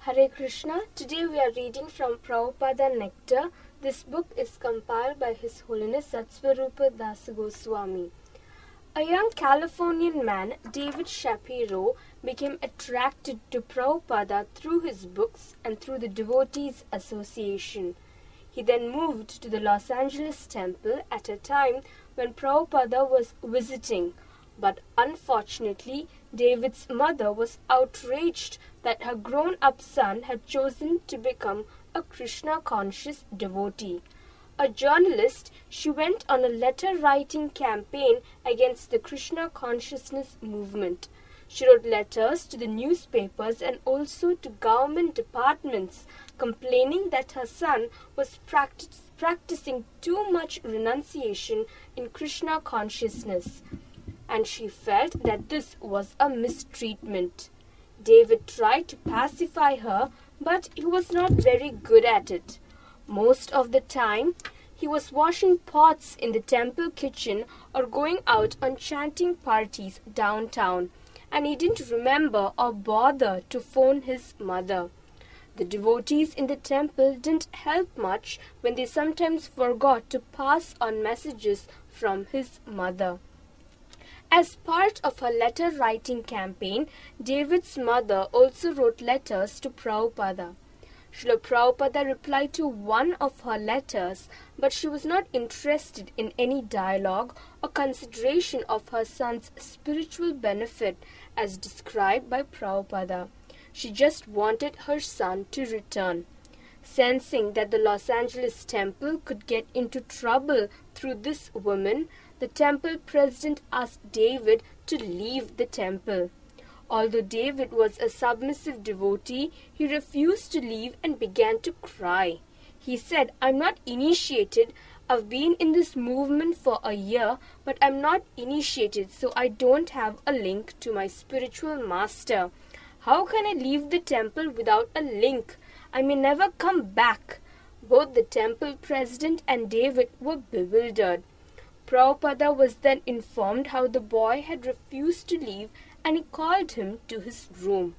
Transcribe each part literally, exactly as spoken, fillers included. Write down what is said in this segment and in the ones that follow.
Hare Krishna. Today we are reading from Prabhupada Nectar. This book is compiled by His Holiness Satsvarupa Dasa Goswami. A young Californian man, David Shapiro, became attracted to Prabhupada through his books and through the Devotees Association. He then moved to the Los Angeles temple at a time when Prabhupada was visiting. But unfortunately, David's mother was outraged that her grown-up son had chosen to become a Krishna-conscious devotee. A journalist, she went on a letter-writing campaign against the Krishna consciousness movement. She wrote letters to the newspapers and also to government departments, complaining that her son was practice, practicing too much renunciation in Krishna consciousness, and she felt that this was a mistreatment. David tried to pacify her, but he was not very good at it. Most of the time, he was washing pots in the temple kitchen or going out on chanting parties downtown, and he didn't remember or bother to phone his mother. The devotees in the temple didn't help much when they sometimes forgot to pass on messages from his mother. As part of her letter-writing campaign, David's mother also wrote letters to Prabhupada. Srila Prabhupada replied to one of her letters, but she was not interested in any dialogue or consideration of her son's spiritual benefit as described by Prabhupada. She just wanted her son to return. Sensing that the Los Angeles temple could get into trouble through this woman, the temple president asked David to leave the temple. Although David was a submissive devotee, he refused to leave and began to cry. He said, "I'm not initiated. I've been in this movement for a year, but I'm not initiated, so I don't have a link to my spiritual master. How can I leave the temple without a link? I may never come back." Both the temple president and David were bewildered. Prabhupada was then informed how the boy had refused to leave, and he called him to his room.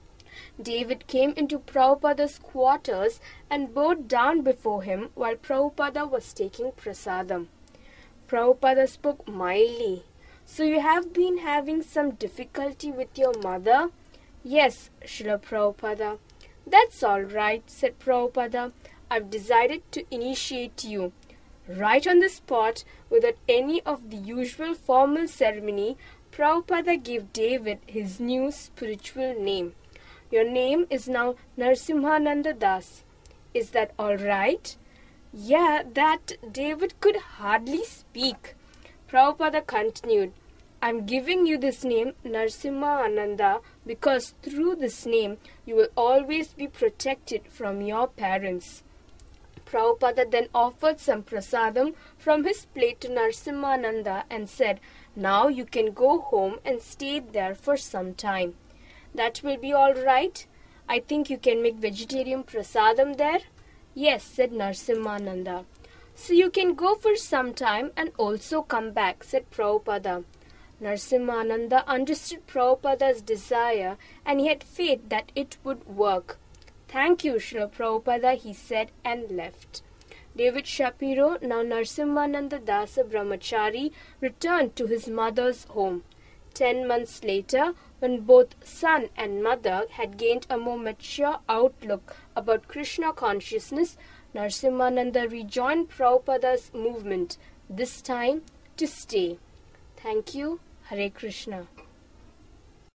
David came into Prabhupada's quarters and bowed down before him while Prabhupada was taking prasadam. Prabhupada spoke mildly. "So you have been having some difficulty with your mother?" "Yes, Srila Prabhupada." "That's all right," said Prabhupada. "I've decided to initiate you." Right on the spot, without any of the usual formal ceremony, Prabhupada gave David his new spiritual name. "Your name is now Narsimhananda Das. Is that all right?" "Yeah, that..." David could hardly speak. Prabhupada continued, "I'm giving you this name Narsimhananda because through this name you will always be protected from your parents." Prabhupada then offered some prasadam from his plate to Narsimhananda and said, "Now you can go home and stay there for some time." "That will be all right. I think you can make vegetarian prasadam there." "Yes," said Narsimhananda. "So you can go for some time and also come back," said Prabhupada. Narsimhananda understood Prabhupada's desire and he had faith that it would work. "Thank you, Srila Prabhupada," he said and left. David Shapiro, now Narsimhananda Dasa Brahmachari, returned to his mother's home. Ten months later, when both son and mother had gained a more mature outlook about Krishna consciousness, Narsimhananda rejoined Prabhupada's movement, this time to stay. Thank you. Hare Krishna.